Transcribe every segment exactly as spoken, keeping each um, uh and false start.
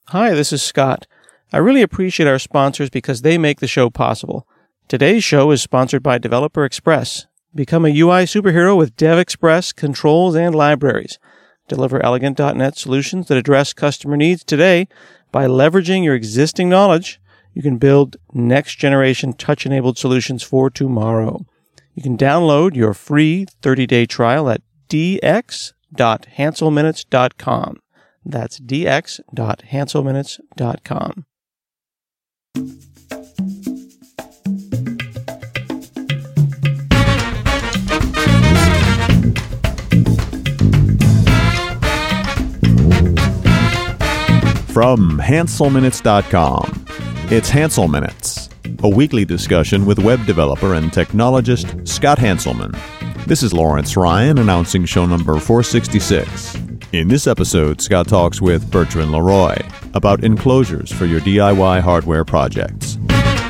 Hi, this is Scott. I really appreciate our sponsors because they make the show possible. Today's show is sponsored by Developer Express. Become a U I superhero with DevExpress controls and libraries. Deliver elegant dot net solutions that address customer needs today. By leveraging your existing knowledge, you can build next-generation touch-enabled solutions for tomorrow. You can download your free thirty-day trial at d x dot hansel minutes dot com. That's d x dot hansel minutes dot com. From hansel minutes dot com, it's Hansel Minutes, a weekly discussion with web developer and technologist Scott Hanselman. This is Lawrence Ryan announcing show number four sixty-six. In this episode, Scott talks with Bertrand Leroy about enclosures for your D I Y hardware projects.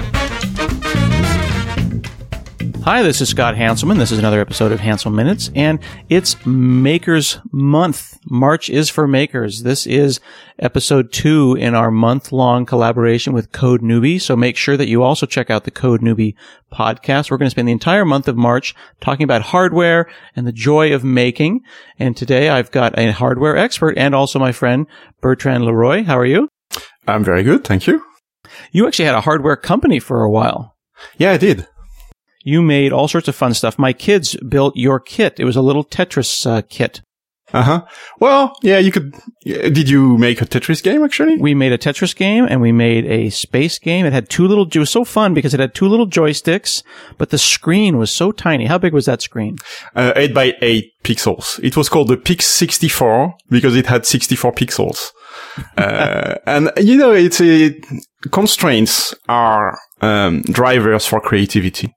Hi, this is Scott Hanselman. This is another episode of Hansel Minutes, and it's Makers Month. March is for makers. This is episode two in our month-long collaboration with Code Newbie, so make sure that you also check out the Code Newbie podcast. We're going to spend the entire month of March talking about hardware and the joy of making, and today I've got a hardware expert and also my friend Bertrand Leroy. How are you? I'm very good, thank you. You actually had a hardware company for a while. Yeah, I did. You made all sorts of fun stuff. My kids built your kit. It was a little Tetris uh, kit. Uh-huh. Well, yeah, you could... Did you make a Tetris game, actually? We made a Tetris game, and we made a space game. It had two little... It was so fun because it had two little joysticks, but the screen was so tiny. How big was that screen? Uh, eight by eight pixels. It was called the Pix sixty-four because it had sixty-four pixels. uh, and, you know, it's a... Constraints are um, drivers for creativity.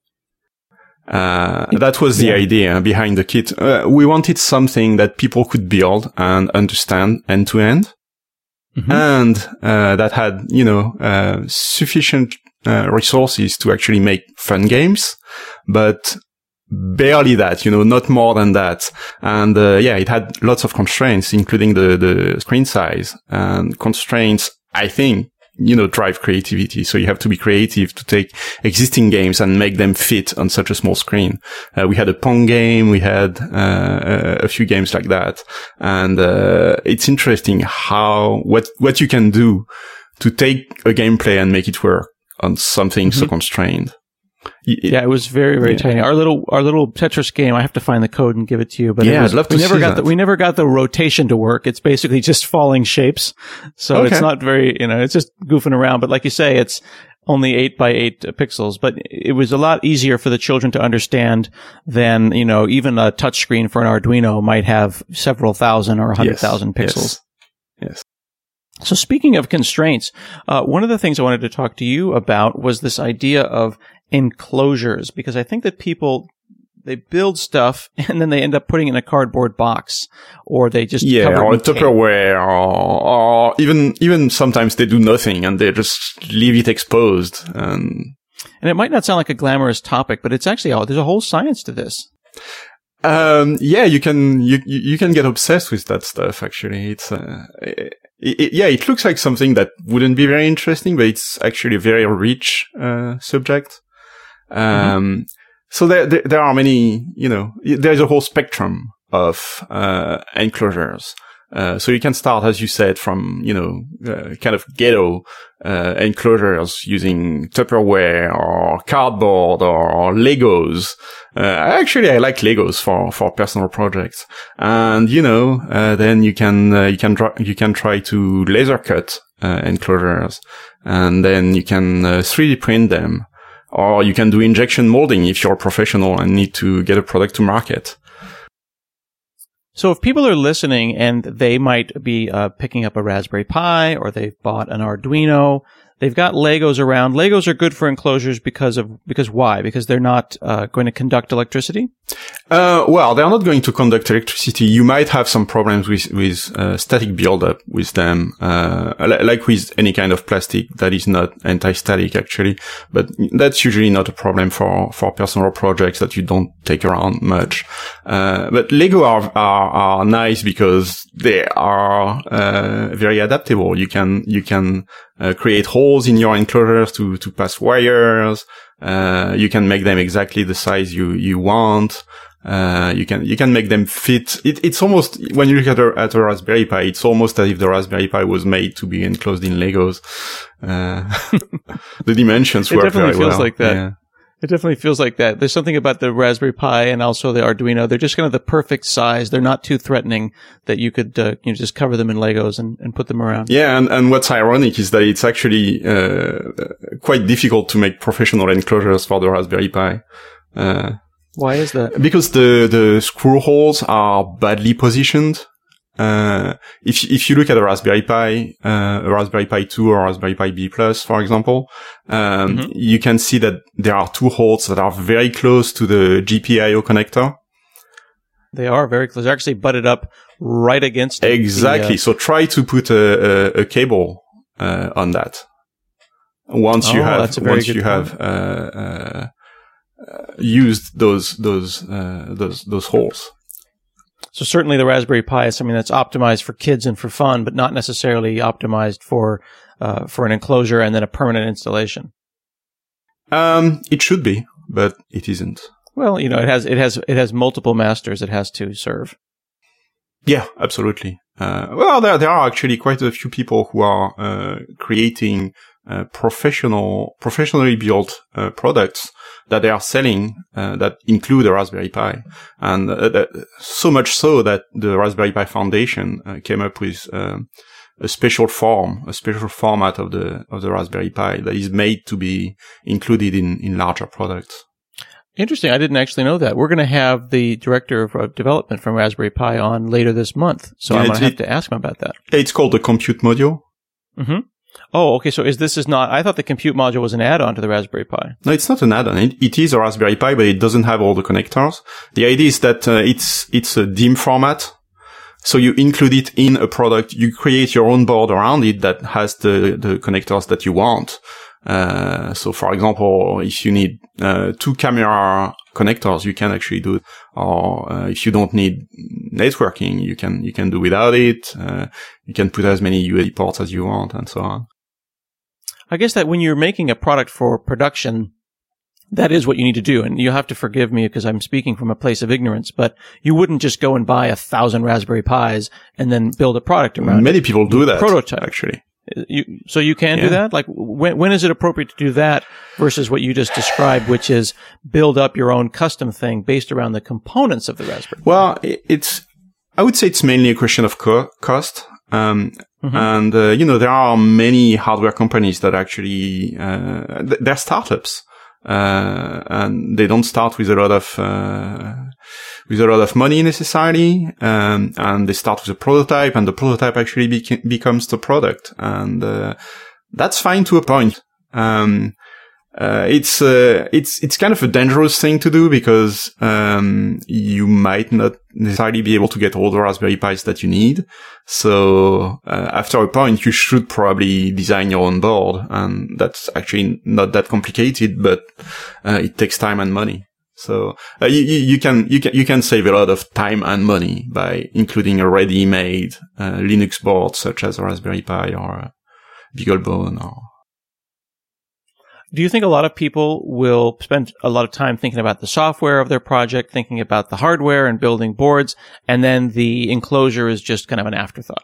Uh, that was the yeah. idea behind the kit. Uh, we wanted something that people could build and understand end to end. Mm-hmm. And, uh, that had, you know, uh, sufficient, uh, resources to actually make fun games, but barely that, you know, not more than that. And, uh, yeah, it had lots of constraints, including the, the screen size and constraints, I think, you know, drive creativity. So you have to be creative to take existing games and make them fit on such a small screen. Uh, we had a Pong game. We had, uh, a few games like that. And, uh, it's interesting how, what, what you can do to take a gameplay and make it work on something mm-hmm. so constrained. It, yeah, it was very, very yeah. tiny. Our little, our little Tetris game. I have to find the code and give it to you. But yeah, it was, I'd love to we never see got that. the, we never got the rotation to work. It's basically just falling shapes. So okay. It's not very, you know, it's just goofing around. But like you say, it's only eight by eight pixels. But it was a lot easier for the children to understand than, you know, even a touch screen for an Arduino might have several thousand or a hundred yes. thousand pixels. Yes. yes. So speaking of constraints, uh, one of the things I wanted to talk to you about was this idea of enclosures, because I think that people, they build stuff and then they end up putting it in a cardboard box, or they just yeah, cover or it in Tupperware, or, or even even sometimes they do nothing and they just leave it exposed. And and it might not sound like a glamorous topic, but it's actually there's a whole science to this. Um, yeah, you can you you can get obsessed with that stuff. Actually, it's uh, it, it, yeah, it looks like something that wouldn't be very interesting, but it's actually a very rich uh, subject. Um, mm-hmm. so there, there, there are many, you know, there's a whole spectrum of, uh, enclosures. Uh, so you can start, as you said, from, you know, uh, kind of ghetto, uh, enclosures using Tupperware or cardboard or Legos. Uh, actually, I like Legos for, for personal projects. And, you know, uh, then you can, uh, you can, try, you can try to laser cut, uh, enclosures, and then you can, uh, three D print them. Or you can do injection molding if you're a professional and need to get a product to market. So if people are listening and they might be uh, picking up a Raspberry Pi, or they've bought an Arduino, they've got Legos around. Legos are good for enclosures because of, because why? Because they're not, uh, going to conduct electricity? Uh, well, they're not going to conduct electricity. You might have some problems with, with, uh, static buildup with them, uh, like with any kind of plastic that is not anti-static actually, but that's usually not a problem for, for personal projects that you don't take around much. Uh, but Lego are, are, are nice because they are, uh, very adaptable. You can, you can, uh, create holes in your enclosures to, to pass wires. Uh, you can make them exactly the size you, you want. Uh, you can, you can make them fit. It, it's almost, when you look at a, at a Raspberry Pi, it's almost as if the Raspberry Pi was made to be enclosed in Legos. Uh, the dimensions work very well. It definitely feels like that. Yeah. It definitely feels like that. There's something about the Raspberry Pi and also the Arduino. They're just kind of the perfect size. They're not too threatening that you could, uh, you know, just cover them in Legos and, and put them around. Yeah. And, and what's ironic is that it's actually, uh, quite difficult to make professional enclosures for the Raspberry Pi. Uh, Why is that? Because the, the screw holes are badly positioned. Uh, if, if you look at a Raspberry Pi, uh, a Raspberry Pi two or Raspberry Pi B Plus, for example, um, mm-hmm. you can see that there are two holes that are very close to the G P I O connector. They are very close. They're actually butted up right against it. Exactly. The, uh... So try to put a, a, a cable, uh, on that. Once oh, you have, that's a very once good you point. have, uh, uh, uh, used those, those, uh, those, those holes. So certainly the Raspberry Pi is something that's optimized for kids and for fun, but not necessarily optimized for, uh, for an enclosure and then a permanent installation. Um, it should be, but it isn't. Well, you know, it has, it has, it has multiple masters it has to serve. Yeah, absolutely. Uh, well, there, there are actually quite a few people who are, uh, creating, uh, professional, professionally built, uh, products that they are selling, uh, that include a Raspberry Pi. And, uh, that, so much so that the Raspberry Pi Foundation, uh, came up with, um, a special form, a special format of the, of the Raspberry Pi that is made to be included in, in larger products. Interesting. I didn't actually know that. We're going to have the director of development from Raspberry Pi on later this month. So yeah, I'm going to have to ask him about that. It's called the Compute Module. Mm-hmm. Oh, okay. So is this is not, I thought the Compute Module was an add-on to the Raspberry Pi. No, it's not an add-on. It, it is a Raspberry Pi, but it doesn't have all the connectors. The idea is that uh, it's, it's a D I M format. So you include it in a product. You create your own board around it that has the, the connectors that you want. Uh, so for example, if you need, uh, two camera connectors, you can actually do it. Or, uh, if you don't need networking, you can, you can do without it. Uh, you can put as many U S B ports as you want and so on. I guess that when you're making a product for production, that is what you need to do. And you have to forgive me because I'm speaking from a place of ignorance, but you wouldn't just go and buy a thousand Raspberry Pis and then build a product around Many it. people do that. Prototype. Actually. You, so you can yeah. do that? Like, when, when is it appropriate to do that versus what you just described, which is build up your own custom thing based around the components of the Raspberry? Well, it's, I would say it's mainly a question of co- cost. Um, mm-hmm. and, uh, you know, there are many hardware companies that actually, uh, th- they're startups. Uh, and they don't start with a lot of, uh, with a lot of money necessarily. Um, and they start with a prototype and the prototype actually beca- becomes the product. And, uh, that's fine to a point. Um, uh, it's, uh, it's, it's kind of a dangerous thing to do because, um, you might not necessarily be able to get all the Raspberry Pis that you need. So, uh, after a point, you should probably design your own board. And that's actually not that complicated, but, uh, it takes time and money. So, uh, you, you can, you can, you can save a lot of time and money by including a ready-made, uh, Linux board such as a Raspberry Pi or a BeagleBone or, do you think a lot of people will spend a lot of time thinking about the software of their project, thinking about the hardware and building boards, and then the enclosure is just kind of an afterthought?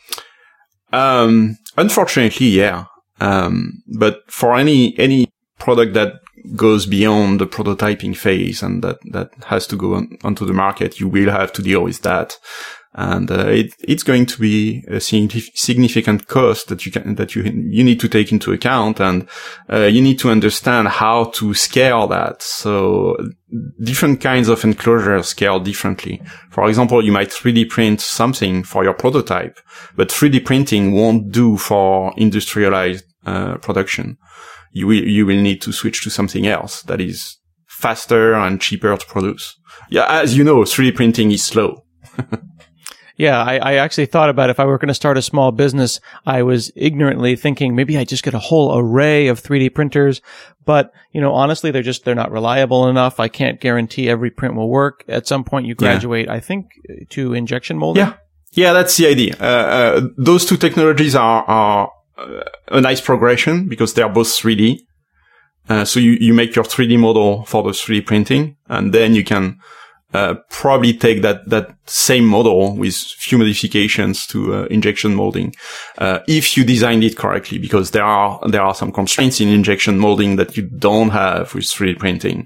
Um, unfortunately, yeah. Um, but for any, any product that goes beyond the prototyping phase and that, that has to go on, onto the market, you will have to deal with that. And, uh, it, it's going to be a significant cost that you can, that you, you need to take into account. And, uh, you need to understand how to scale that. So different kinds of enclosures scale differently. For example, you might three D print something for your prototype, but three D printing won't do for industrialized uh, production, you will, you will need to switch to something else that is faster and cheaper to produce. Yeah, as you know, three D printing is slow. Yeah, I, I actually thought about if I were going to start a small business, I was ignorantly thinking maybe I just get a whole array of three D printers. But, you know, honestly, they're just, they're not reliable enough. I can't guarantee every print will work. At some point you graduate, yeah. I think, to injection molding. Yeah. Yeah, that's the idea. Uh, uh, those two technologies are, are uh, a nice progression because they are both three D. Uh, so you, you make your three D model for the three D printing, and then you can Uh, probably take that, that same model with few modifications to uh, injection molding, uh, if you designed it correctly, because there are, there are some constraints in injection molding that you don't have with three D printing.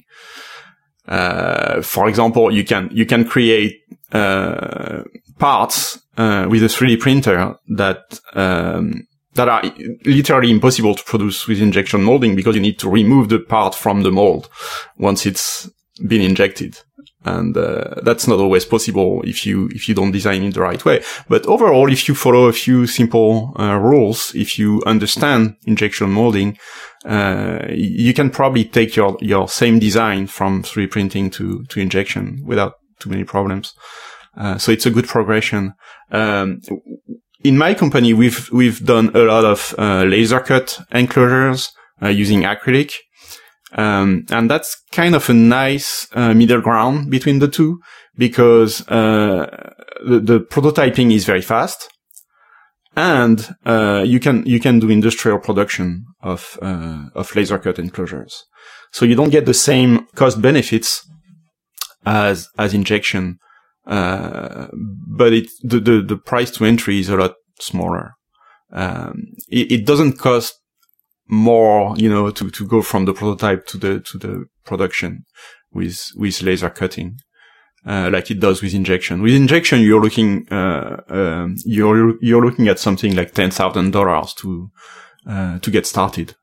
Uh, for example, you can, you can create, uh, parts, uh, with a three D printer that, um, that are literally impossible to produce with injection molding because you need to remove the part from the mold once it's been injected. And, uh, that's not always possible if you, if you don't design it the right way. But overall, if you follow a few simple, uh, rules, if you understand injection molding, uh, you can probably take your, your same design from three D printing to, to injection without too many problems. Uh, so it's a good progression. Um, in my company, we've, we've done a lot of, uh, laser cut enclosures, uh, using acrylic. Um, and that's kind of a nice, uh, middle ground between the two because, uh, the, the prototyping is very fast and, uh, you can, you can do industrial production of, uh, of laser cut enclosures. So you don't get the same cost benefits as, as injection. Uh, but it, the, the, the price to entry is a lot smaller. Um, it, it doesn't cost more, you know, to, to go from the prototype to the, to the production with, with laser cutting, uh, like it does with injection. With injection, you're looking, uh, um, you're, you're looking at something like ten thousand dollars to, uh, to get started.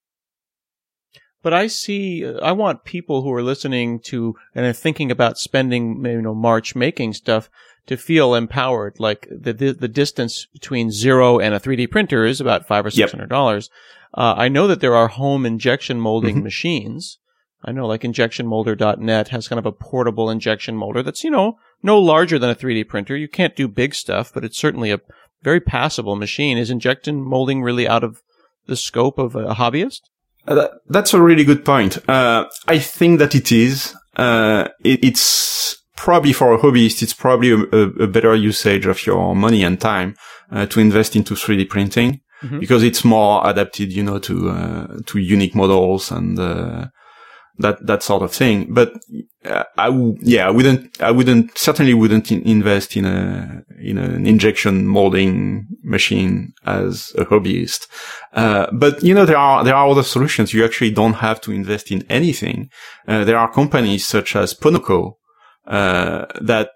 But I see, I want people who are listening to and are thinking about spending, you know, March making stuff to feel empowered. Like the, the, the distance between zero and a three D printer is about five or six hundred dollars. Yep. Uh, I know that there are home injection molding mm-hmm. machines. I know like injection molder dot net has kind of a portable injection molder that's, you know, no larger than a three D printer. You can't do big stuff, but it's certainly a very passable machine. Is injection molding really out of the scope of a hobbyist? Uh, that, that's a really good point. Uh, I think that it is. Uh, it, it's probably for a hobbyist, it's probably a, a, a better usage of your money and time, uh, to invest into three D printing. Mm-hmm. Because it's more adapted, you know, to, uh, to unique models and, uh, that, that sort of thing. But, uh, I w- yeah, I wouldn't, I wouldn't, certainly wouldn't in- invest in a, in an injection molding machine as a hobbyist. Uh, but, you know, there are, there are other solutions. You actually don't have to invest in anything. Uh, there are companies such as Ponoco, uh, that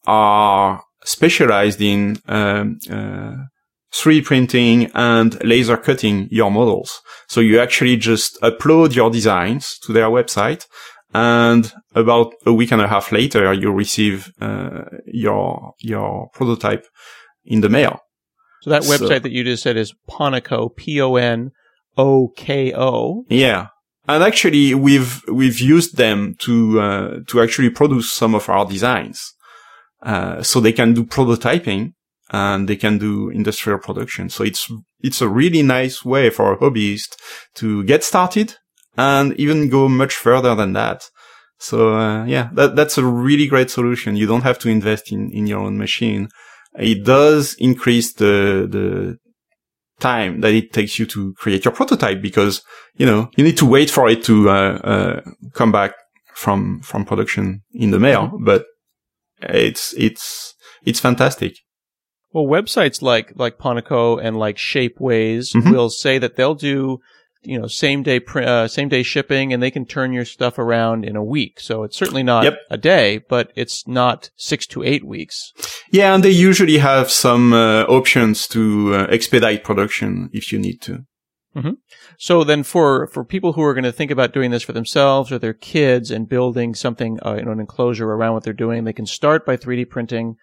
are specialized in, um, uh, three D printing and laser cutting your models. So you actually just upload your designs to their website, and about a week and a half later, you receive uh, your your prototype in the mail. So that website so, that you just said is Ponoco, P O N O K O. Yeah. And actually, we've we've used them to uh, to actually produce some of our designs, uh, so they can do prototyping. And they can do industrial production. So it's, it's a really nice way for a hobbyist to get started and even go much further than that. So, uh, yeah, that, that's a really great solution. You don't have to invest in, in your own machine. It does increase the, the time that it takes you to create your prototype because, you know, you need to wait for it to, uh, uh, come back from, from production in the mail, but it's, it's, it's fantastic. Well, websites like, like Ponoco and like Shapeways mm-hmm. will say that they'll do, you know, same day, uh, same day shipping, and they can turn your stuff around in a week. So it's certainly not yep. a day, but it's not six to eight weeks. Yeah. And they usually have some, uh, options to uh, expedite production if you need to. Mm-hmm. So then for, for people who are going to think about doing this for themselves or their kids and building something, uh, you know, an enclosure around what they're doing, they can start by three D printing.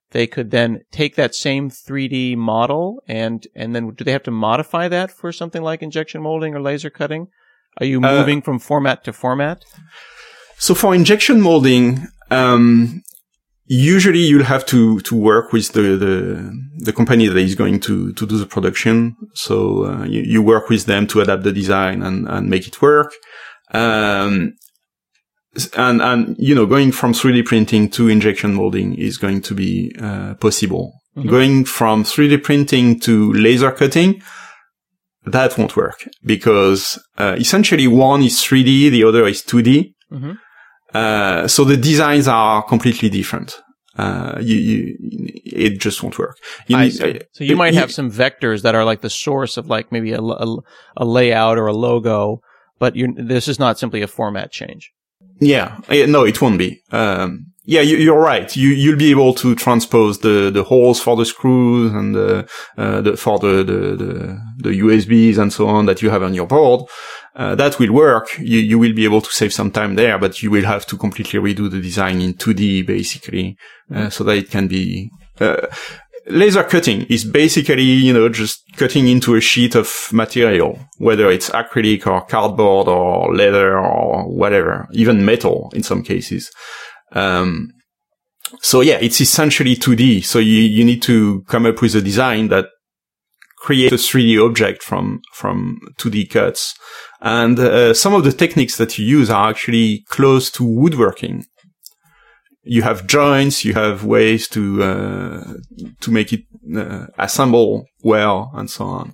they could then take that same three D model and, and then do they have to modify that for something like injection molding or laser cutting? Are you moving uh, from format to format? So for injection molding, um, usually you'll have to, to work with the, the, the company that is going to, to do the production. So, uh, you, you work with them to adapt the design and, and make it work. Um, and, and, you know, going from three D printing to injection molding is going to be, uh, possible. Mm-hmm. Going from three D printing to laser cutting, that won't work because, uh, essentially one is three D, the other is two D. Mm-hmm. Uh, so the designs are completely different. Uh, you, you, it just won't work. You I need, see. So you it, might have you, some vectors that are like the source of like maybe a, a, a layout or a logo, but you, this is not simply a format change. Yeah. No, it won't be. Um, yeah, you, you're right. You, you'll be able to transpose the, the holes for the screws and the, uh, the, for the, the, the, the U S Bs and so on that you have on your board. Uh, that will work. You, you will be able to save some time there, but you will have to completely redo the design in two D basically, uh, so that it can be, uh, laser cutting is basically, you know, just cutting into a sheet of material, whether it's acrylic or cardboard or leather or whatever, even metal in some cases. Um, so yeah, it's essentially two D. So you, you need to come up with a design that creates a three D object from, from two D cuts. And, uh, some of the techniques that you use are actually close to woodworking. You have joints, you have ways to, uh, to make it, uh, assemble well and so on.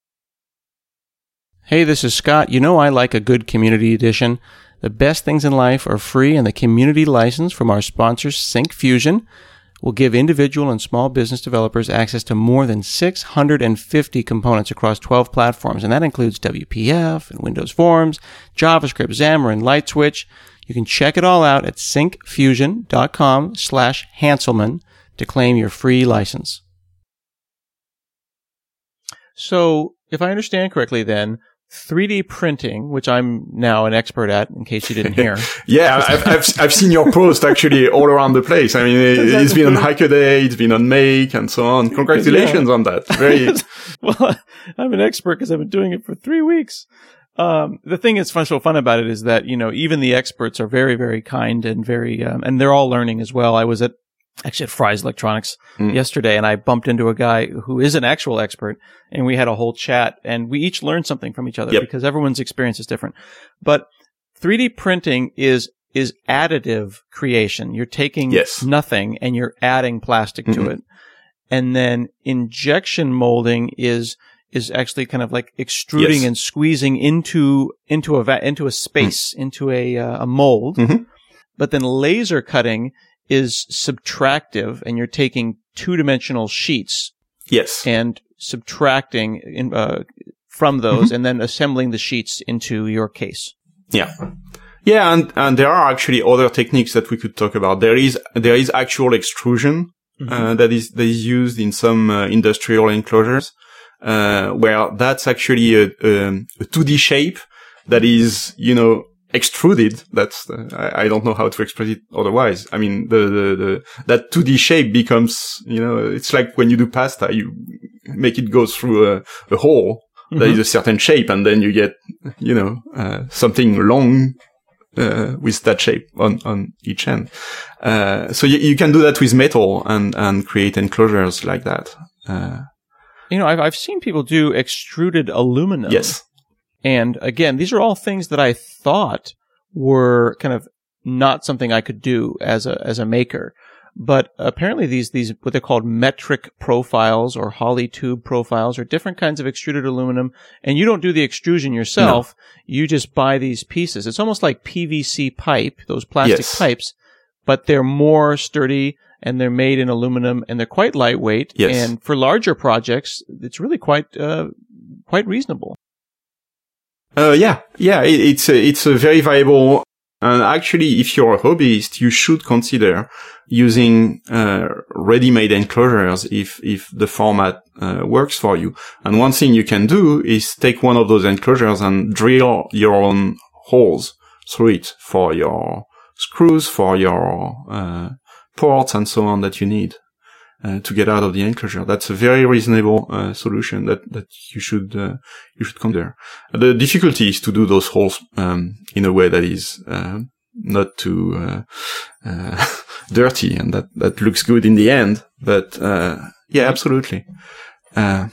Hey, this is Scott. You know I like a good community edition. The best things in life are free, and the community license from our sponsor, Syncfusion, will give individual and small business developers access to more than six hundred fifty components across twelve platforms, and that includes W P F and Windows Forms, JavaScript, Xamarin, LightSwitch. You can check it all out at syncfusion.com slash Hanselman to claim your free license. So, if I understand correctly then, three D printing, which I'm now an expert at, in case you didn't hear. yeah, I've, I've, I've seen your post actually all around the place. I mean, it, it's been on Hackaday, it's been on Make and so on. Congratulations yeah. on that. Very. Well, I'm an expert because I've been doing it for three weeks. Um, the thing that's fun, so fun about it is that, you know, even the experts are very, very kind and very, um, and they're all learning as well. I was at, actually at Fry's Electronics mm. yesterday, and I bumped into a guy who is an actual expert, and we had a whole chat, and we each learned something from each other yep. because everyone's experience is different. But three D printing is, is additive creation. You're taking yes. nothing and you're adding plastic mm-hmm. to it. And then injection molding is, is actually kind of like extruding yes. and squeezing into, into a, va- into a space, mm. into a, uh, a mold. Mm-hmm. But then laser cutting is subtractive, and you're taking two-dimensional sheets. Yes. And subtracting in, uh, from those mm-hmm. and then assembling the sheets into your case. Yeah. Yeah, and, and there are actually other techniques that we could talk about. There is, there is actual extrusion, mm-hmm. uh, that is, that is used in some, uh, industrial enclosures, uh, where that's actually a, a, a two D shape that is, you know, extruded. That's the, I, I don't know how to express it otherwise. I mean, the, the, the, that two D shape becomes, you know, it's like when you do pasta, you make it go through a, a hole mm-hmm. that is a certain shape, and then you get, you know, uh, something long, uh, with that shape on, on each end. Uh, so you, you can do that with metal and, and create enclosures like that. Uh, you know, I've, I've seen people do extruded aluminum. Yes. And again, these are all things that I thought were kind of not something I could do as a as a maker. But apparently these these what they're called metric profiles or Holly tube profiles are different kinds of extruded aluminum, and you don't do the extrusion yourself. No. You just buy these pieces. It's almost like P V C pipe, those plastic yes. pipes, but they're more sturdy and they're made in aluminum and they're quite lightweight. Yes. And for larger projects, it's really quite uh, quite reasonable. Uh, yeah, yeah, it, it's a, it's a very viable, and actually, if you're a hobbyist, you should consider using, uh, ready-made enclosures if, if the format, uh, works for you. And one thing you can do is take one of those enclosures and drill your own holes through it for your screws, for your, uh, ports and so on that you need. uh, to get out of the enclosure. That's a very reasonable uh, solution that that you should uh, you should consider. The difficulty is to do those holes um, in a way that is uh, not too uh, uh, dirty and that that looks good in the end. But uh, yeah, absolutely. Uh,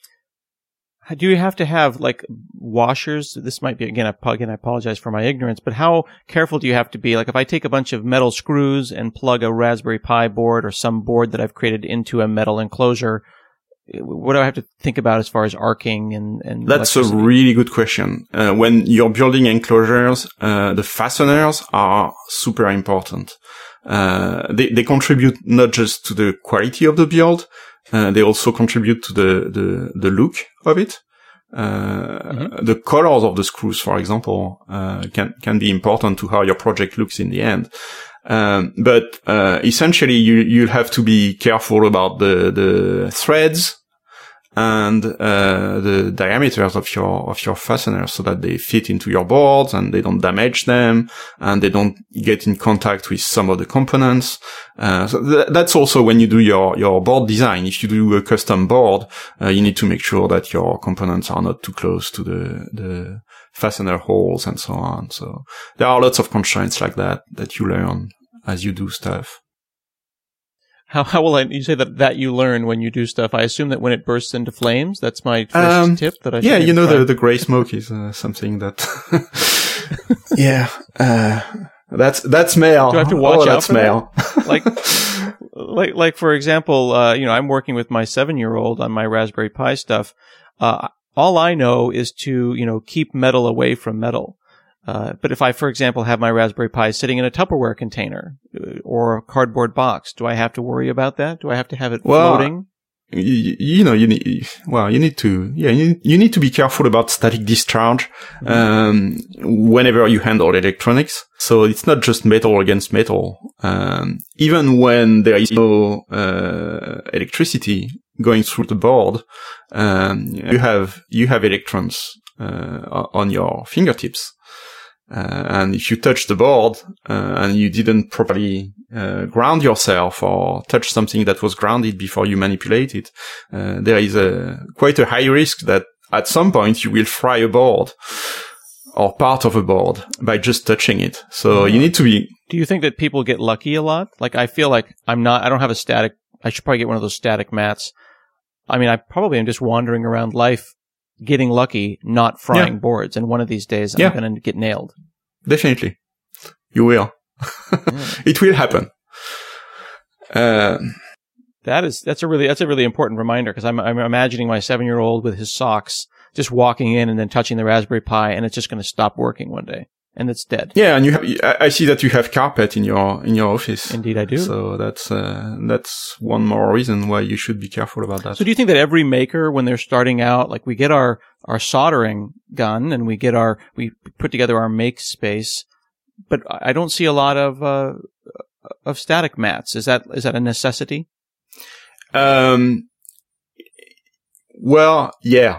Do you have to have like washers? This might be, again, I, again, I apologize for my ignorance, but how careful do you have to be? Like if I take a bunch of metal screws and plug a Raspberry Pi board or some board that I've created into a metal enclosure, what do I have to think about as far as arcing and, and That's a really good question. Uh, when you're building enclosures, uh, the fasteners are super important. Uh, they, they contribute not just to the quality of the build, Uh, they also contribute to the, the, the look of it. Uh, mm-hmm. The colors of the screws, for example, uh, can, can be important to how your project looks in the end. Um, but, uh, essentially you, you'll have to be careful about the, the threads and, uh, the diameters of your, of your fasteners so that they fit into your boards and they don't damage them and they don't get in contact with some of the components. Uh, so th- that's also when you do your, your board design. If you do a custom board, uh, you need to make sure that your components are not too close to the, the fastener holes and so on. So there are lots of constraints like that that you learn as you do stuff. How, how will I, you say that, that you learn when you do stuff? I assume that when it bursts into flames, that's my first um, tip that I Yeah, you know, try. the, the gray smoke is uh, something that, yeah, uh, that's, that's smell. Do I have to watch oh, out for smell. that? Like, like, like, for example, uh, you know, I'm working with my seven-year-old on my Raspberry Pi stuff. Uh, all I know is to, you know, keep metal away from metal. Uh, but if I, for example, have my Raspberry Pi sitting in a Tupperware container or a cardboard box, do I have to worry about that? Do I have to have it well, floating? You, you know, you need, well, you need to, yeah, you, you need to be careful about static discharge, mm-hmm. um, whenever you handle electronics. So it's not just metal against metal. Um, even when there is no, uh, electricity going through the board, um, you have, you have electrons, uh, on your fingertips. Uh, and if you touch the board, uh, and you didn't properly, uh, ground yourself or touch something that was grounded before you manipulate it, uh, there is a, quite a high risk that at some point you will fry a board or part of a board by just touching it. So mm-hmm. you need to be. Do you think that people get lucky a lot? Like I feel like I'm not, I don't have a static, I should probably get one of those static mats. I mean, I probably am just wandering around life getting lucky, not frying yeah. boards. And one of these days, I'm yeah. going to get nailed. Definitely. You will. yeah. It will happen. Uh, that is, that's a really, that's a really important reminder because I'm, I'm imagining my seven year old with his socks just walking in and then touching the Raspberry Pi and it's just going to stop working one day and it's dead. Yeah. And you have, I see that you have carpet in your, in your office. Indeed, I do. So that's, uh, that's one more reason why you should be careful about that. So do you think that every maker, when they're starting out, like we get our, our soldering gun and we get our, we put together our make space, but I don't see a lot of, uh, of static mats. Is that, is that a necessity? Um, well, yeah.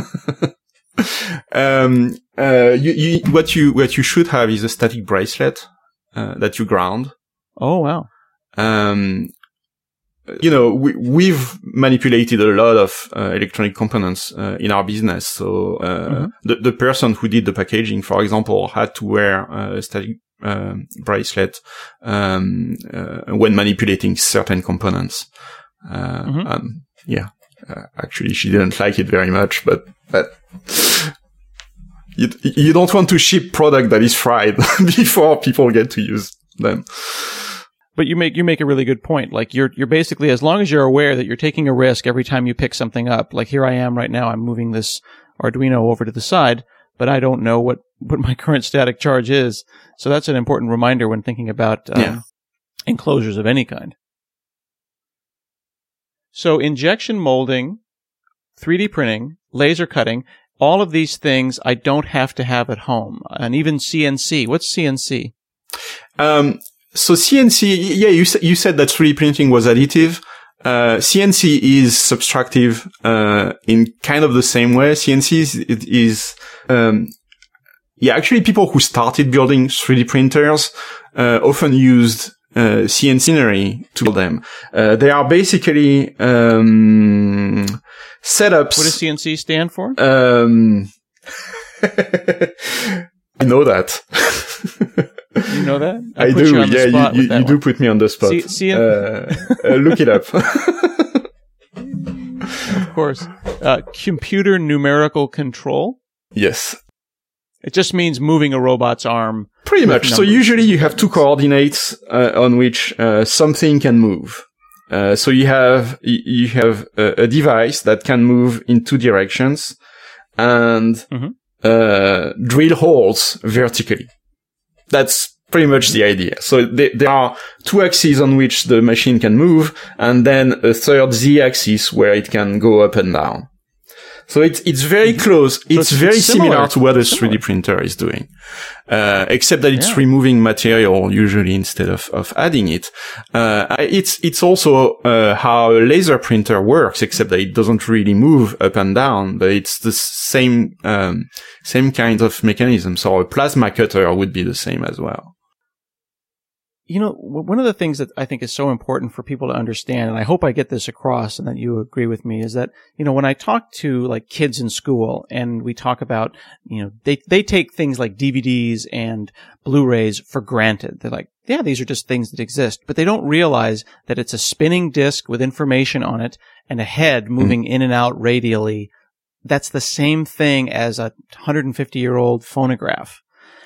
um, uh, you, you, what you, what you should have is a static bracelet, uh, that you ground. Oh, wow. Um, you know, we, we've manipulated a lot of, uh, electronic components, uh, in our business. So, uh, mm-hmm. the, the person who did the packaging, for example, had to wear a static, um, bracelet, um, uh, when manipulating certain components. Uh, mm-hmm. and yeah, uh, actually she didn't like it very much, but, but, You, you don't want to ship product that is fried before people get to use them. But you make, you make a really good point. Like you're, you're basically, as long as you're aware that you're taking a risk every time you pick something up, like here I am right now, I'm moving this Arduino over to the side, but I don't know what, what my current static charge is. So that's an important reminder when thinking about um, yeah. enclosures of any kind. So injection molding, three D printing, laser cutting, all of these things I don't have to have at home. And even C N C. What's C N C? Um, so C N C, yeah, you, you said that three D printing was additive. Uh, C N C is subtractive, uh, in kind of the same way. C N C is, it is, um, yeah, actually people who started building three D printers, uh, often used, uh, C N C machinery to build them. Uh, they are basically um, setups. What does C N C stand for? Um, I know that. You know that? I, I do. You yeah, you, you, you do put me on the spot. C- C- uh, uh, look it up. Of course. Uh, computer numerical control? Yes. It just means moving a robot's arm. Pretty much. So usually you have two coordinates uh, on which uh, something can move. Uh, so you have you have a, a device that can move in two directions and mm-hmm. uh, drill holes vertically. That's pretty much the idea. So th- there are two axes on which the machine can move, and then a third z-axis where it can go up and down. So it's it's very close. So it's, it's very similar, similar to what a similar. three D printer is doing, uh, except that it's yeah. removing material usually instead of of adding it. Uh, it's it's also uh, how a laser printer works, except that it doesn't really move up and down, but it's the same um, same kind of mechanism. So a plasma cutter would be the same as well. You know, one of the things that I think is so important for people to understand, and I hope I get this across and that you agree with me, is that, you know, when I talk to like kids in school and we talk about, you know, they, they take things like D V Ds and Blu-rays for granted. They're like, yeah, these are just things that exist, but they don't realize that it's a spinning disc with information on it and a head moving mm-hmm. in and out radially. That's the same thing as a one hundred fifty year old phonograph.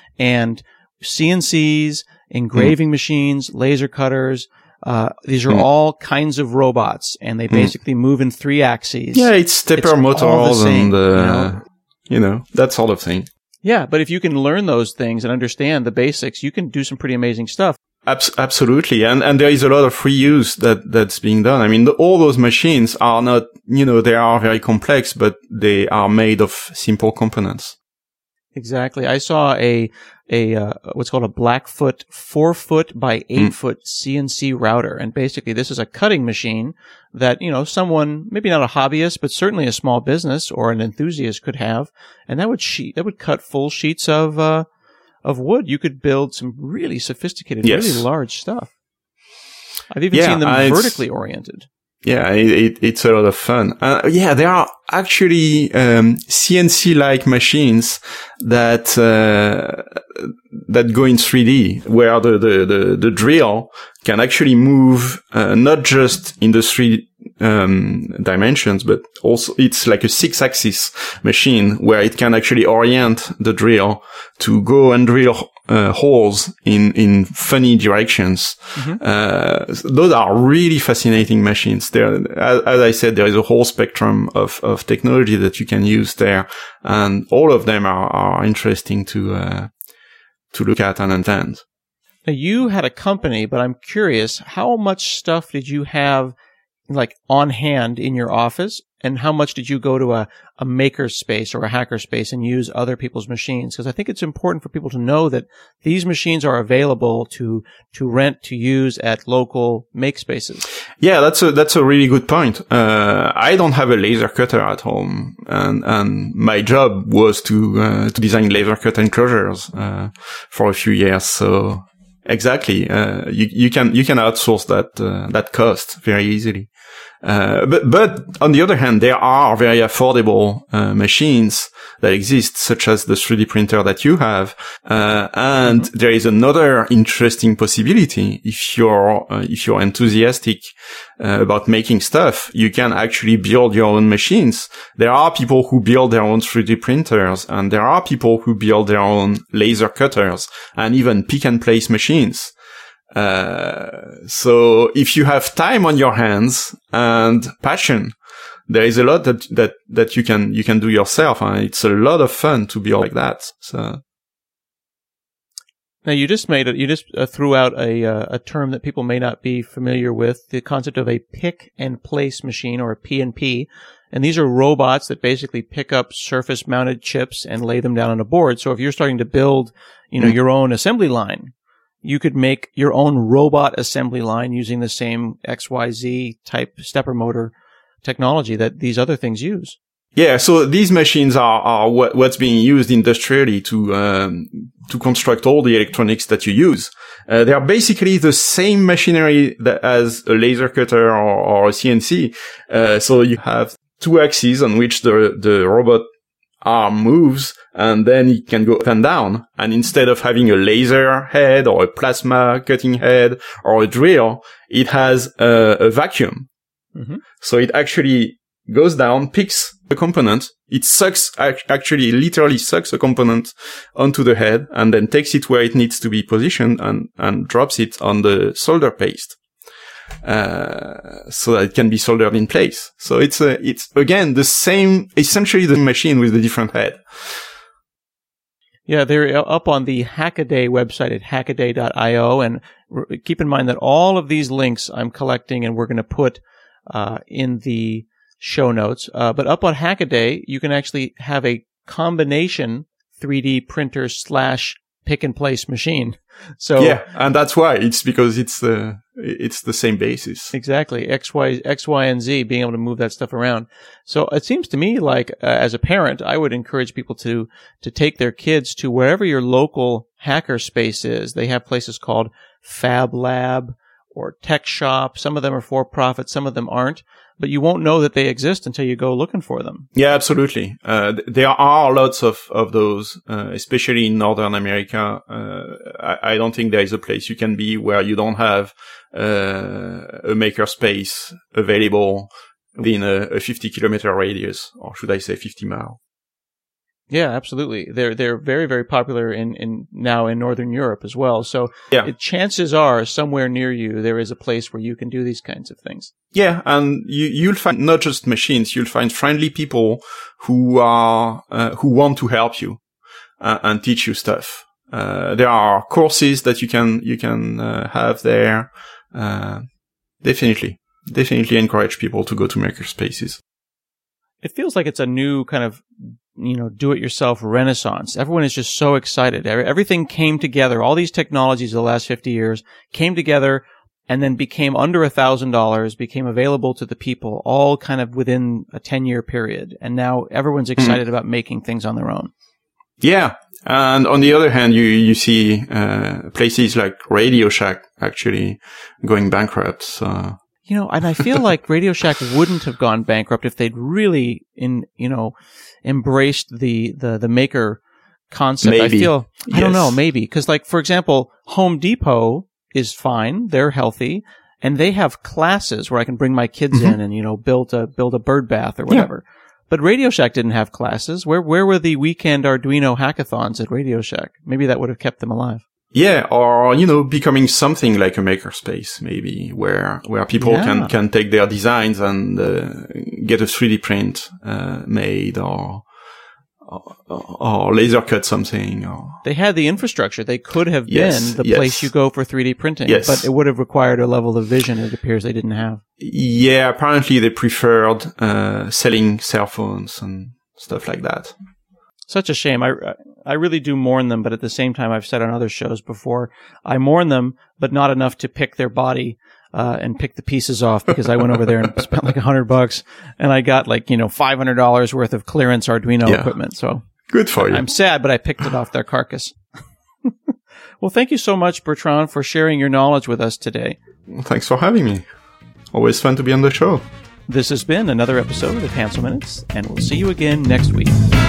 And C N Cs, engraving mm. machines, laser cutters, uh, these are mm. all kinds of robots, and they basically mm. move in three axes. Yeah, it's stepper motors and, uh, you know? you know, that sort of thing. Yeah, but if you can learn those things and understand the basics, you can do some pretty amazing stuff. Abs- absolutely. And, and there is a lot of free use that, that's being done. I mean, the, all those machines are not, you know, they are very complex, but they are made of simple components. Exactly. I saw a, a, uh, what's called a Blackfoot four foot by eight mm. foot C N C router. And basically this is a cutting machine that, you know, someone, maybe not a hobbyist, but certainly a small business or an enthusiast could have. And that would sheet, that would cut full sheets of, uh, of wood. You could build some really sophisticated, yes. really large stuff. I've even yeah, seen them uh, vertically oriented. Yeah, it, it, it's a lot of fun. Uh, yeah, there are actually um, C N C-like machines that uh, that go in three D, where the the the, the drill can actually move uh, not just in the three um, dimensions, but also it's like a six-axis machine where it can actually orient the drill to go and drill Uh, holes in, in funny directions. Mm-hmm. Uh, those are really fascinating machines. There, as, as I said, there is a whole spectrum of, of technology that you can use there. And all of them are, are interesting to, uh, to look at and understand. Now, you had a company, but I'm curious, how much stuff did you have like on hand in your office? And how much did you go to a, a maker space or a hacker space and use other people's machines? Because I think it's important for people to know that these machines are available to, to rent, to use at local make spaces. Yeah, that's a, that's a really good point. Uh, I don't have a laser cutter at home, and, and my job was to, uh, to design laser cut enclosures, uh, for a few years. So exactly, uh, you, you can, you can outsource that, uh, that cost very easily. Uh, but, but on the other hand, there are very affordable, uh, machines that exist, such as the three D printer that you have. Uh, and mm-hmm. there is another interesting possibility. If you're, uh, if you're enthusiastic, uh, about making stuff, you can actually build your own machines. There are people who build their own three D printers, and there are people who build their own laser cutters and even pick and place machines. Uh, so if you have time on your hands and passion, there is a lot that, that, that you can, you can do yourself. And it's a lot of fun to build like that. So. Now you just made it, you just uh, threw out a, uh, a term that people may not be familiar with, the concept of a pick and place machine, or a P and P. And these are robots that basically pick up surface mounted chips and lay them down on a board. So if you're starting to build, you know, mm. your own assembly line, you could make your own robot assembly line using the same X Y Z type stepper motor technology that these other things use. Yeah, so these machines are, are what, what's being used industrially to um, to construct all the electronics that you use. Uh, they are basically the same machinery that as a laser cutter or, or a C N C. Uh, so you have two axes on which the the robot arm moves, and then it can go up and down. And instead of having a laser head or a plasma cutting head or a drill, it has a, a vacuum. Mm-hmm. So it actually goes down, picks a component, it sucks, actually literally sucks a component onto the head, and then takes it where it needs to be positioned and, and drops it on the solder paste. Uh, so that it can be soldered in place. So it's a, it's again the same, essentially the machine with a different head. Yeah, they're up on the Hackaday website at hackaday dot io, and keep in mind that all of these links I'm collecting and we're going to put uh, in the show notes. Uh, but up on Hackaday, you can actually have a combination three D printer slash pick and place machine. So yeah, and that's why it's because it's the it's the same basis. Exactly, X, Y, X, Y, and Z, being able to move that stuff around. So it seems to me like uh, as a parent, I would encourage people to to take their kids to wherever your local hacker space is. They have places called Fab Lab or Tech Shop. Some of them are for profit, some of them aren't. But you won't know that they exist until you go looking for them. Yeah, absolutely. Uh, th- there are lots of, of those, uh, especially in Northern America. Uh, I, I don't think there is a place you can be where you don't have, uh, a makerspace available within a, a fifty kilometer radius, or should I say fifty mile. Yeah, absolutely. They're they're very, very popular in, in now in Northern Europe as well. So yeah. it, chances are somewhere near you there is a place where you can do these kinds of things. Yeah, and you, you'll find not just machines, you'll find friendly people who are uh, who want to help you uh, and teach you stuff. Uh, there are courses that you can you can uh, have there. Uh, definitely, definitely encourage people to go to makerspaces. It feels like it's a new kind of, you know, do-it-yourself renaissance. Everyone is just so excited. Everything came together. All these technologies of the last fifty years came together and then became under a thousand dollars, became available to the people, all kind of within a ten-year period. And now everyone's excited mm-hmm. about making things on their own. Yeah. And on the other hand, you, you see, uh, places like Radio Shack actually going bankrupt. So. You know, and I feel like Radio Shack wouldn't have gone bankrupt if they'd really, in you know, embraced the the the maker concept. Maybe. I feel, yes. I don't know, maybe because, like, for example, Home Depot is fine; they're healthy, and they have classes where I can bring my kids mm-hmm. in and you know build a build a bird bath or whatever. Yeah. But Radio Shack didn't have classes. Where where were the weekend Arduino hackathons at Radio Shack? Maybe that would have kept them alive. Yeah, or, you know, becoming something like a makerspace, maybe, where, where people yeah. can, can take their designs and, uh, get a three D print, uh, made or, or, or laser cut something. Or they had the infrastructure. They could have yes, been the yes. place you go for three D printing, yes. but it would have required a level of vision it appears they didn't have. Yeah, apparently they preferred, uh, selling cell phones and stuff like that. Such a shame. I, I really do mourn them, but at the same time, I've said on other shows before, I mourn them, but not enough to pick their body uh, and pick the pieces off because I went over there and spent like a hundred bucks, and I got like you know five hundred dollars worth of clearance Arduino yeah. equipment. So good for you. I'm sad, but I picked it off their carcass. Well, thank you so much, Bertrand, for sharing your knowledge with us today. Well, thanks for having me. Always fun to be on the show. This has been another episode of Hansel Minutes, and we'll see you again next week.